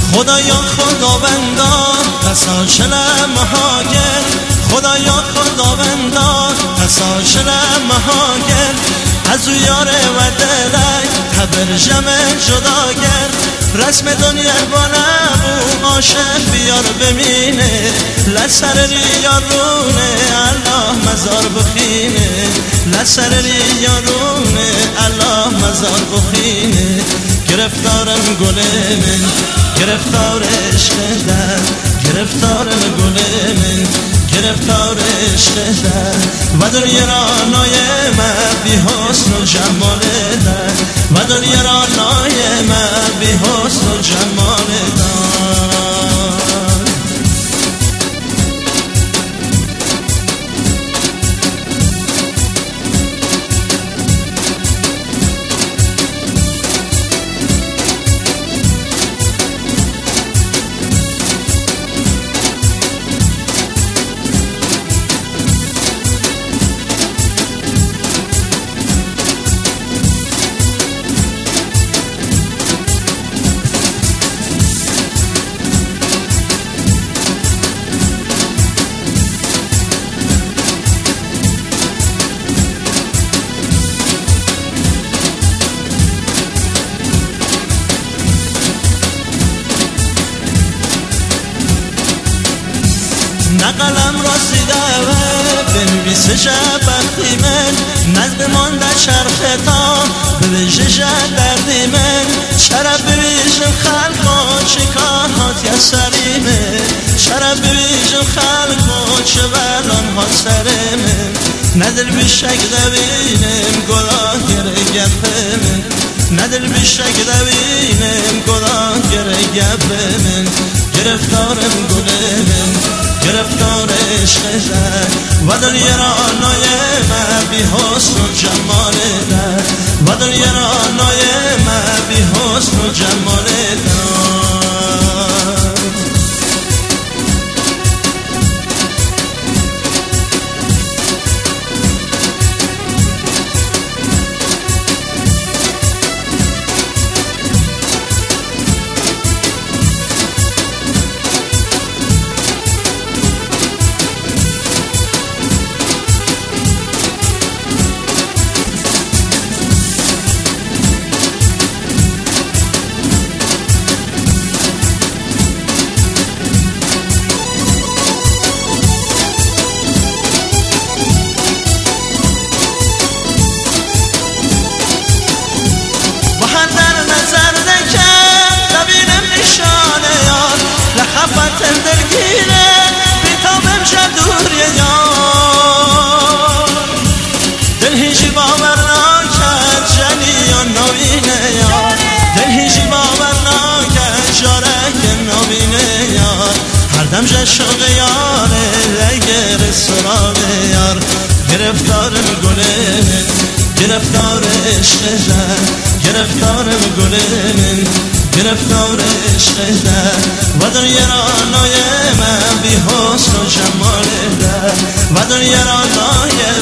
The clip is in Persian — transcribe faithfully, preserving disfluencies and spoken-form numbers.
خدایا خداوندا تساشل مهاجر خدایا خداوندا تساشل مهاجر از او یاره و دلک تبرجم جداگر رسم دنیا با نبو عاشق بیار بمینه لسر ریارونه الله مزار بخینه لسر ریارونه الله مزار بخینه گرفتارم گل من گرفتار عشق در گرفتارم گل من گرفتار عشق در و دنیا رانای من بی حسن و جمال در و دنیا رانای من بی حسن و جمال در نقلم راسیده و بنویسه شبختی من نزد مانده چرخ تا بویژه شد دردی من شرب بویژم خلقا چه کارهات یسری من شرب بویژم خلقا چه ولان ها سر من ندل بیشک دوینم گلاه گره گپ من ندل بیشک دوینم گلاه گره گپ من گرفتارم گل من گرفتار عشق در و دنیا رانای من بی حسن و جمال در و دنیا رانای من بی حسن و جمال در دلگیره بیتابم شد دوری یار دل هیچی باور نکرد جنیان نبینه یار دل هیچی باور نکرد جارک نبینه یار هر دم جشق یاره لگر سراغ یار گرفتارم گل من گرفتار عشق در گرفتارم گل من گرفتار عشق در و دنیا رانای من بی حسن و جمال در و دنیا رانای